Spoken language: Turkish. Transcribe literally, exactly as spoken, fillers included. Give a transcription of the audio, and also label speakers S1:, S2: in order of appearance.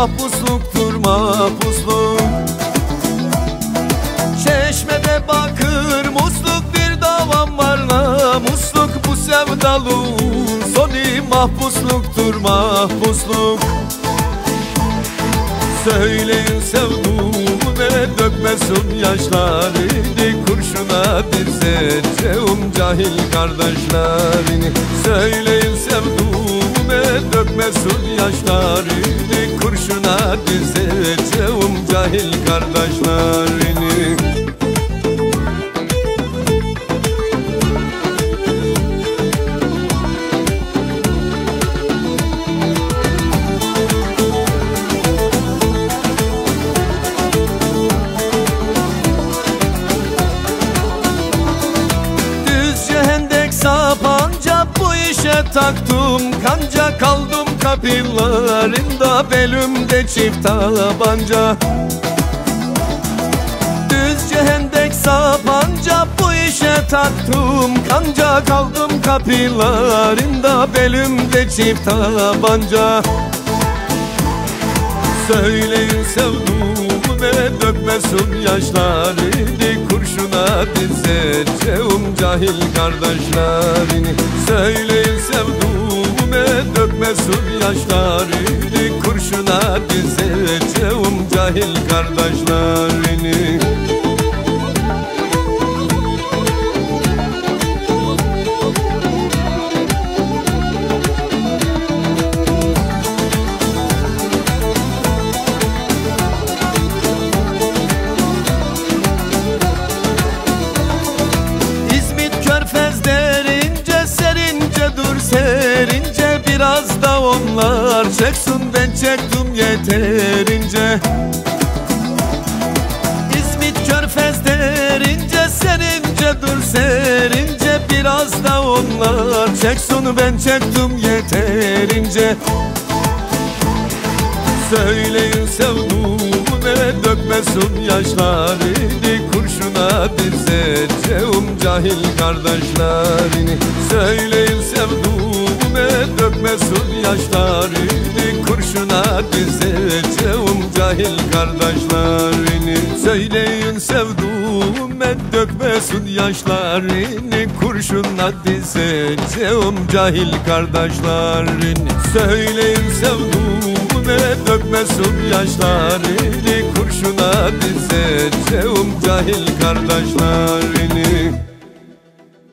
S1: mahpusluktur mahpusluk. Çeşmede bakır musluk, bir davam var namusluk. Bu sevdalığın sonu mahpusluktur mahpusluk. Söyleyin sevduğumu ve dökmesin yaşlarını, kurşuna dizeceğim cahil kardeşlerini. Söyleyin sevduğumu ve dökmesin yaşlarını, kurşuna dizeceğim cahil kardeşlerini. Sapanca bu işe taktım kanca, kaldım kapılarında belimde çift tabanca. Düzce hendek sapanca bu işe taktım kanca, kaldım kapılarında belimde çift tabanca. Söyleyin sevduğumu ve dökmesin yaşlarını, kurşuna dizeceğim cahil kardeşlerini. Söyleyin sevduğumu ve dökmesin yaşlarını, kurşuna dizeceğim cahil kardeşlerini. Serince biraz da onlar çeksin, ben çektim yeterince. İzmit Körfez derince, serince dur serince, biraz da onlar çeksin, ben çektim yeterince. Söyleyin sevduğumu ve dökmesin yaşlarını, kurşuna dizeceğim cahil kardeşlerini. Söyleyin sevduğumu ve dökmesin yaşlarını, kurşuna dizeceğim cahil kardeşlerini. Söyleyin sevduğumu ve dökmesin yaşlarını, kurşuna dizeceğim cahil kardeşlerini. Söyleyin sevduğumu ve dökmesin yaşlarını, kurşuna dizeceğim cahil kardeşlerini.